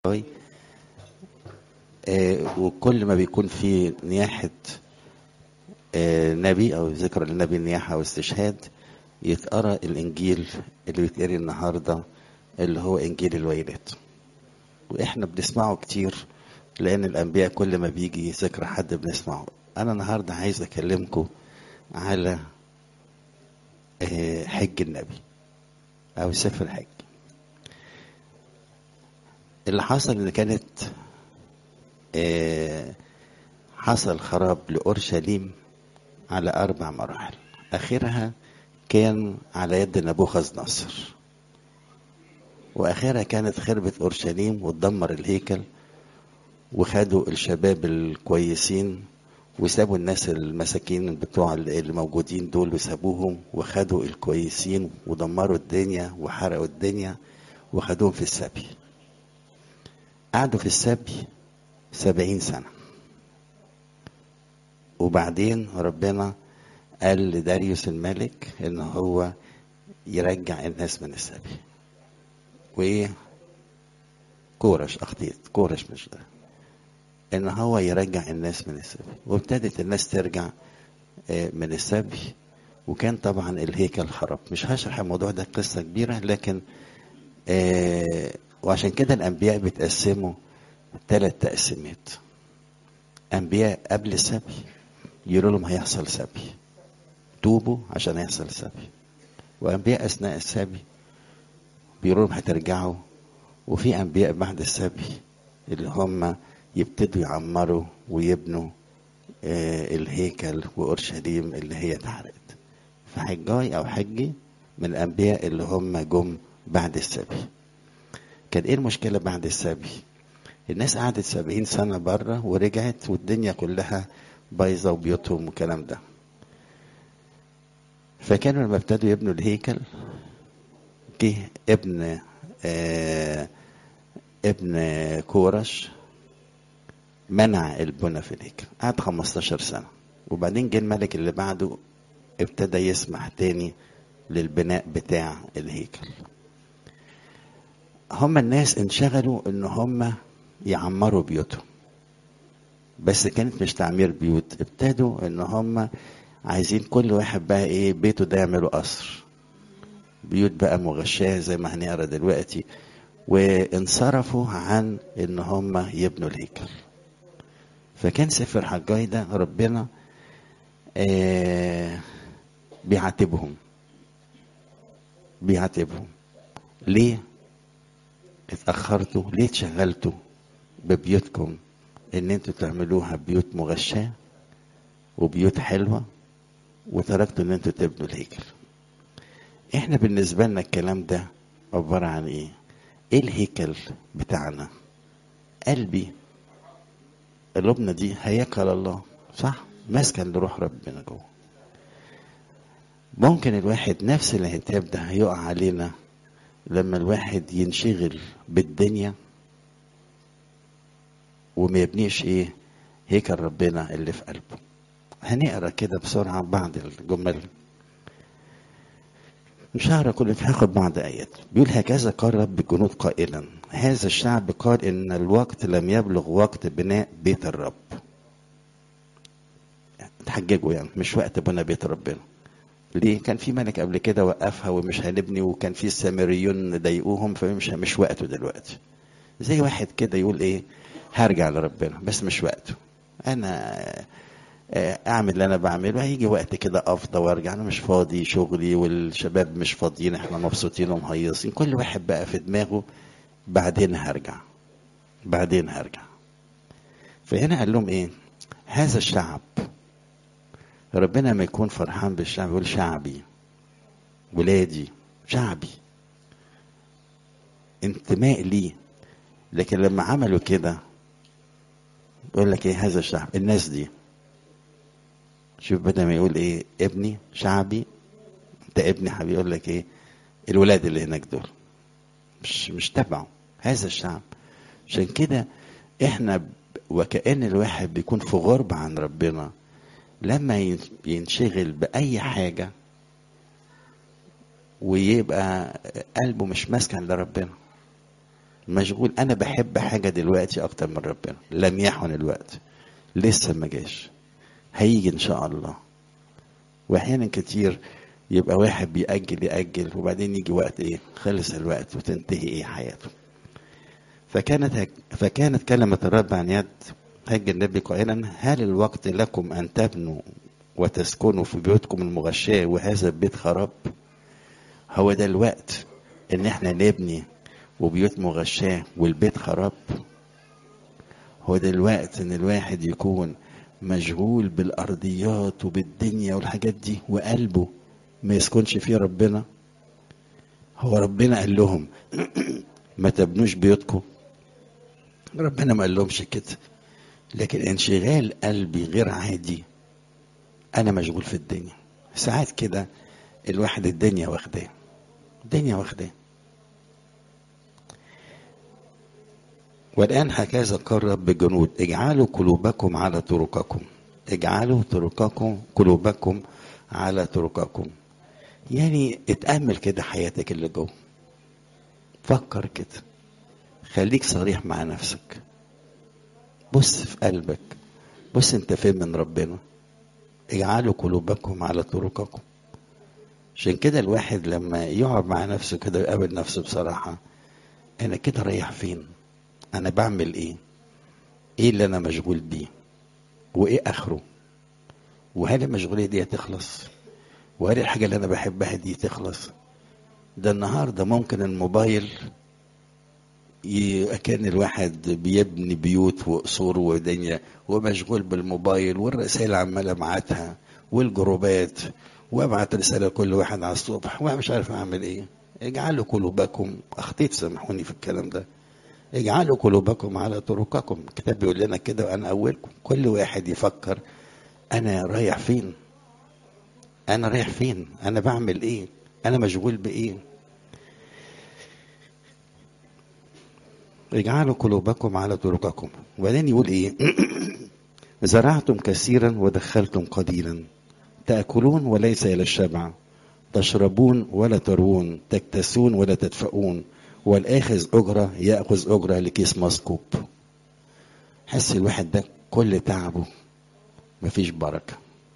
وكل ما بيكون في نياحة نبي أو ذكر النبي نياحة أو استشهاد يتقرأ الإنجيل اللي بيتقري النهاردة اللي هو إنجيل الويلات. وإحنا بنسمعه كتير لأن الأنبياء كل ما بيجي ذكر حد بنسمعه. أنا النهاردة عايز أكلمكم على حج النبي أو سفر الحج. اللي حصل إن كانت حصل خراب لأورشليم على 4 مراحل. آخرها كان على يد نبوخذ نصر، وآخرها كانت خربت أورشليم وتدمر الهيكل، وخدوا الشباب الكويسين وسابوا الناس المساكين بتوع اللي موجودين دول وسابوهم، وخدوا الكويسين ودمروا الدنيا وحرقوا الدنيا وخدوهم في السبي. قعدوا في السبي 70 سنة، وبعدين ربنا قال لداريوس الملك ان هو يرجع الناس من السبي. وايه كورش اخطيت كورش مش ده ان هو يرجع الناس من السبي، وابتدت الناس ترجع من السبي. وكان طبعا الهيكل خرب. مش هشرح الموضوع ده، قصة كبيرة، لكن وعشان كده الانبياء بيتقسموا 3 تقسيمات. انبياء قبل السبي يقولوا لهم هيحصل سبي، توبوا عشان هيحصل سبي. وانبياء اثناء السبي بيقولوا لهم هترجعوا. وفي انبياء بعد السبي اللي هم يبتدوا يعمروا ويبنوا الهيكل واورشليم اللي هي اتحرقت. فحجاي او حجي من الانبياء اللي هم جم بعد السبي. كان ايه المشكله بعد السبي؟ الناس قعدت 70 سنه بره ورجعت والدنيا كلها بايظه وبيوتهم والكلام ده. فكانوا لما ابتدوا يبنوا الهيكل جه ابن كورش منع البنى في الهيكل، قعد 15 سنة. وبعدين جه الملك اللي بعده ابتدى يسمح تاني للبناء بتاع الهيكل. هم الناس انشغلوا ان هم يعمروا بيوتهم، بس كانت مش تعمير بيوت. ابتدوا ان هم عايزين كل واحد بقى ايه بيته ده يعملوا قصر، بيوت بقى مغشاة زي ما هنقرا دلوقتي. وانصرفوا عن ان هم يبنوا الهيكل. فكان سفر حجاي ده ربنا بيعاتبهم ليه اتأخرتوا، ليه اتشغلتوا ببيوتكم ان انتوا تعملوها بيوت مغشاة وبيوت حلوة، وتركتوا ان انتوا تبنوا الهيكل. احنا بالنسبة لنا الكلام ده عبارة عن ايه الهيكل بتاعنا؟ قلوبنا دي هيكل الله، صح؟ مسكن لروح ربنا جوه. ممكن الواحد نفس الانتهاب ده هيقع علينا لما الواحد ينشغل بالدنيا وما يبنيش هيكل ربنا اللي في قلبه. هنقرا كده بسرعة بعض الجمل، مش هقرا كل هاخد بعض آيات. بيقول هكذا قال رب الجنود قائلا هذا الشعب قال إن الوقت لم يبلغ وقت بناء بيت الرب. تحججوا يعني مش وقت بناء بيت ربنا. ليه؟ كان في ملك قبل كده وقفها ومش هنبني، وكان في السامريون ضايقوهم، فمش وقته دلوقتي. زي واحد كده يقول هرجع لربنا بس مش وقته. انا اعمل اللي انا بعمله، هيجي وقت كده افضى وارجع. انا مش فاضي، شغلي والشباب مش فاضيين، احنا مبسوطين ومهيصين، كل واحد بقى في دماغه بعدين هرجع. فهنا قال لهم هذا الشعب. ربنا ما يكون فرحان بالشعب يقول شعبي، ولادي، شعبي، انتماء ليه. لكن لما عملوا كده يقول لك هذا الشعب، الناس دي. شوف بدل ما يقول ابني شعبي، انت ابني حبيبي، يقول لك الولاد اللي هناك دول مش تبعه، هذا الشعب. عشان كده احنا وكأن الواحد بيكون في غربة عن ربنا لما ينشغل بأي حاجة ويبقى قلبه مش مسكن لربنا. مشغول. انا بحب حاجة دلوقتي اكتر من ربنا، لم يحن الوقت، لسه ما جاش، هيجي ان شاء الله. واحيانا كتير يبقى واحد بيأجل يأجل، وبعدين يجي وقت ايه، خلص الوقت وتنتهي ايه حياته. فكانت كلمة الرب عن يد هج النبي قائلا: هل الوقت لكم أن تبنوا وتسكنوا في بيوتكم المغشاة وهذا البيت خراب؟ هو ده الوقت ان احنا نبني وبيوت مغشاة والبيت خراب؟ هو ده الوقت ان الواحد يكون مشغول بالارضيات وبالدنيا والحاجات دي وقلبه ما يسكنش فيه ربنا؟ هو ربنا قال لهم ما تبنوش بيوتكم؟ ربنا ما قال لهمش كده، لكن انشغال قلبي غير عادي. انا مشغول في الدنيا ساعات كده، الواحد الدنيا واخداه، الدنيا واخداه. والآن هكذا قال رب الجنود: اجعلوا قلوبكم على طرقكم، اجعلوا قلوبكم على طرقكم. يعني اتأمل كده حياتك اللي جوه، فكر كده، خليك صريح مع نفسك، بص في قلبك، بص انت فين من ربنا. اجعلوا قلوبكم على طرقكم. عشان كده الواحد لما يقعد مع نفسه كده ويقابل نفسه بصراحة، انا كده رايح فين؟ انا بعمل ايه؟ ايه اللي انا مشغول بيه؟ وايه اخره؟ وهل المشغولية دي هتخلص؟ وهل الحاجة اللي انا بحبها دي تخلص؟ ده النهاردة ممكن الموبايل كان الواحد بيبني بيوت وقصور ودنيا ومشغول بالموبايل، والرسائل عمالة ابعتها والجروبات، وابعت رسالة لكل واحد على الصبح وانا مش عارف اعمل ايه. اجعلوا قلوبكم، اخطيت سامحوني في الكلام ده، اجعلوا قلوبكم على طرقكم. الكتاب بيقول لنا كده وانا اولكم. كل واحد يفكر انا رايح فين، انا رايح فين، انا بعمل ايه، انا مشغول بايه. اجعلوا قلوبكم على طرقكم. وبعدين يقول ايه؟ زرعتم كثيرا ودخلتم قليلا، تأكلون وليس إلى الشبع، تشربون ولا تروون، تكتسون ولا تدفئون، والآخذ أجرة يأخذ أجرة لكيس مسكوب. حس الواحد ده كل تعبه مفيش بركة.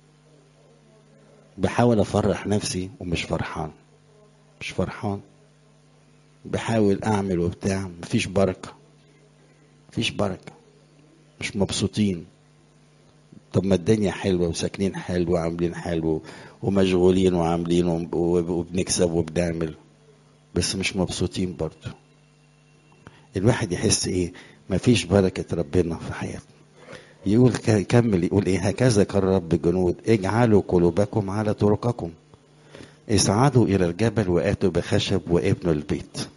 بحاول أفرح نفسي ومش فرحان، مش فرحان. بحاول أعمل وبتاع، مفيش بركة، مفيش بركة، مش مبسوطين. طب ما الدنيا حلوة وساكنين حلو وعاملين حلو ومشغولين وعاملين وبنكسب وبنعمل، بس مش مبسوطين برضو. الواحد يحس ايه؟ مفيش بركة ربنا في حياته. يقول كمل يقول ايه؟ هكذا قال رب الجنود: اجعلوا قلوبكم على طرقكم، اصعدوا الى الجبل واتوا بخشب وابنوا البيت.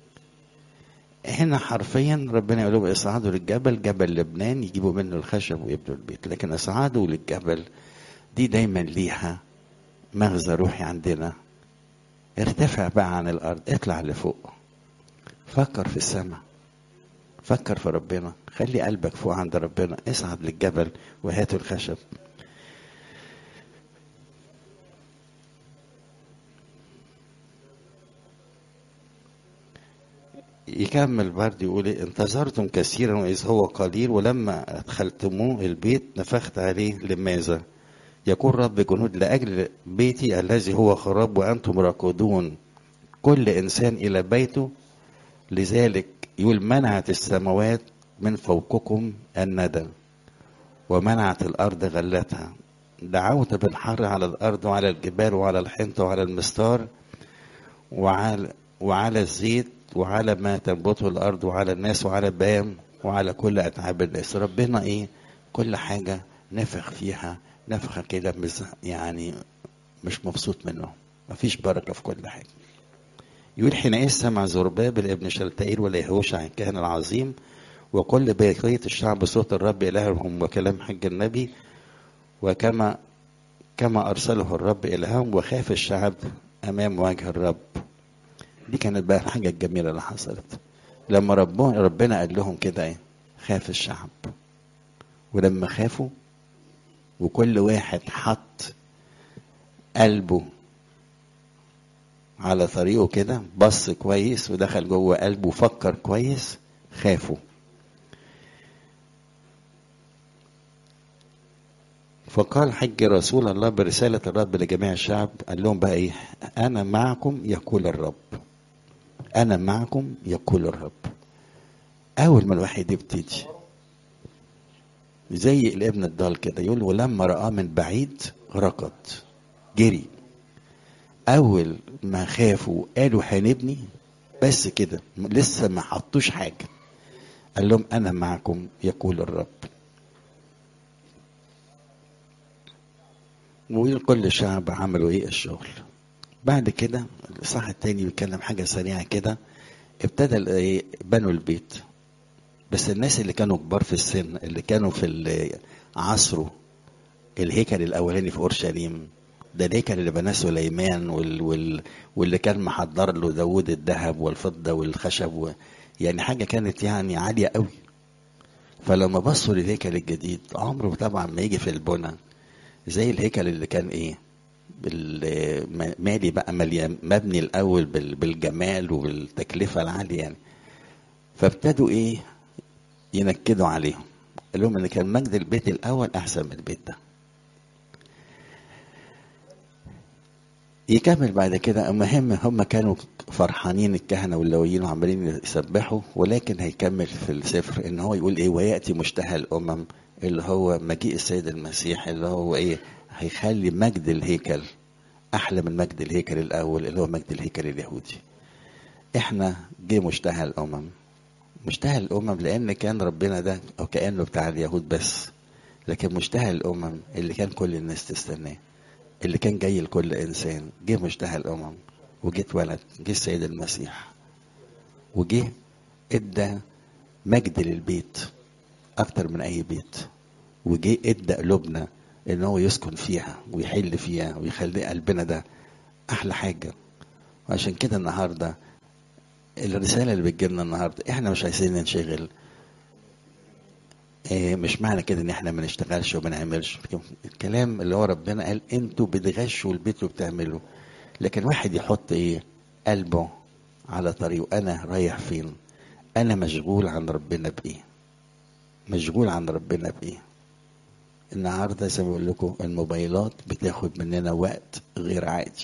هنا حرفيا ربنا يقول لهم اصعدوا للجبل، جبل لبنان، يجيبوا منه الخشب ويبنوا البيت. لكن اصعدوا للجبل دي دايما ليها مغزى روحي عندنا. ارتفع بقى عن الارض، اطلع لفوق، فكر في السماء، فكر في ربنا، خلي قلبك فوق عند ربنا. اصعد للجبل وهاتوا الخشب. يكمل برضه يقول إيه؟ انتظرتم كثيرا واذ هو قليل، ولما ادخلتموه البيت نفخت عليه. لماذا؟ يقول رب جنود: لاجل بيتي الذي هو خراب وانتم راكدون كل انسان الى بيته. لذلك يقول: منعت السماوات من فوقكم الندى ومنعت الارض غلتها. دعوت بالحر على الارض وعلى الجبال وعلى الحنطه وعلى المستار وعلى الزيت وعلى ما تنبته الارض وعلى الناس وعلى البام وعلى كل اتعاب الناس. ربنا ايه؟ كل حاجه نفخ فيها نفخه كده، يعني مش مبسوط منه، مفيش بركه في كل حاجه. يقول: حينئذ سمع زربابل ابن شلتائيل وليهوشع الكاهن العظيم وكل بقية الشعب صوت الرب إلههم وكلام حج النبي، كما أرسله الرب إلههم، وخاف الشعب أمام وجه الرب. دي كانت بقى الحاجة الجميلة اللي حصلت لما ربنا قال لهم كده ايه؟ خاف الشعب. ولما خافوا وكل واحد حط قلبه على طريقه كده، بص كويس ودخل جوه قلبه وفكر كويس، خافوا. فقال حج رسول الله برسالة الرب لجميع الشعب، قال لهم بقى ايه؟ انا معكم يقول الرب، انا معكم يقول الرب. اول ما الواحد يبتدي زي الابن الضال كده، يقول ولما رآه من بعيد ركض جري. اول ما خافوا قالوا هنبني، بس كده لسه ما حطوش حاجة، قال لهم انا معكم يقول الرب. وكل الشعب عملوا ايه؟ الشغل. بعد كده الإصحاح التاني بيتكلم حاجة سريعة كده. ابتدى بنوا البيت، بس الناس اللي كانوا كبار في السن، اللي كانوا في عصره الهيكل الأولاني في أورشليم، ده الهيكل اللي بناه سليمان واللي كان محضر له داود الذهب والفضة والخشب يعني حاجة كانت يعني عالية قوي. فلما بصوا للهيكل الجديد، عمره طبعا ما يجي في البنى زي الهيكل اللي كان ايه، مالي بقى مليان، مبني الاول بالجمال وبالتكلفه العاليه يعني. فابتدوا ايه؟ ينكدوا عليهم، قال لهم ان كان مجد البيت الاول احسن من البيت ده. يكمل بعد كده. المهم هم كانوا فرحانين الكهنه واللويين وعمالين يسبحوا، ولكن هيكمل في السفر ان هو يقول ايه؟ وياتي مشتهى الامم، اللي هو مجيء السيد المسيح، اللي هو ايه؟ هيخلي مجد الهيكل احلى من مجد الهيكل الاول اللي هو مجد الهيكل اليهودي. احنا جه مشتهى الامم. مشتهى الامم لان كان ربنا ده او كانه بتاع اليهود بس، لكن مشتهى الامم اللي كان كل الناس تستناه، اللي كان جاي لكل انسان. جه مشتهى الامم وجه اتولد، جه السيد المسيح وجه ادى مجد للبيت اكتر من اي بيت، وجه ادى قلوبنا ان هو يسكن فيها ويحل فيها ويخلي قلبنا ده احلى حاجه. وعشان كده النهارده الرسالة اللي بتجيلنا النهاردة، احنا مش عايزين ننشغل. مش معنى كده ان احنا ما نشتغلش وما نعملش. الكلام اللي هو ربنا قال انتوا بتغشوا البيت وبتعملوا، لكن واحد يحط ايه؟ قلبه على طريقه. انا رايح فين؟ انا مشغول عن ربنا بايه؟ مشغول عن ربنا بايه؟ النهارده زي ما بقول لكم الموبايلات بتاخد مننا وقت غير عادي.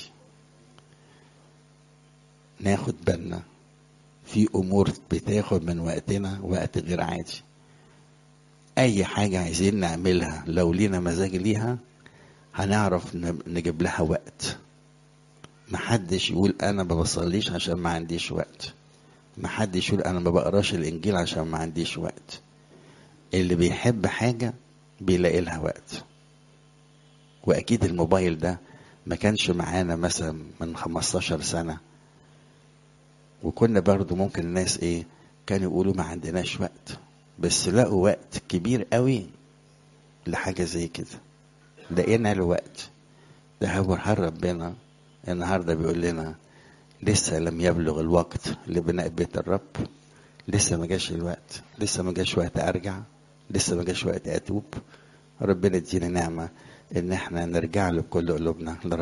ناخد بالنا، في امور بتاخد من وقتنا وقت غير عادي. اي حاجة عايزين نعملها لو لينا مزاج ليها هنعرف نجيب لها وقت. محدش يقول انا ما بصليش عشان ما عنديش وقت، محدش يقول انا ما بقراش الانجيل عشان ما عنديش وقت. اللي بيحب حاجة بيلاقي لها وقت. واكيد الموبايل ده ما كانش معانا مثلا من 15 سنة، وكنا برضو ممكن الناس ايه كانوا يقولوا ما عندناش وقت، بس لقوا وقت كبير قوي لحاجة زي كده. لقينا له وقت. ده هو حر ربنا. النهارده بيقول لنا لسه لم يبلغ الوقت لبناء بيت الرب، لسه ما جاش الوقت، لسه ما جاش وقت ارجع، لسه ما جاش وقت اتوب. ربنا يدينا نعمه ان احنا نرجع له بكل قلوبنا.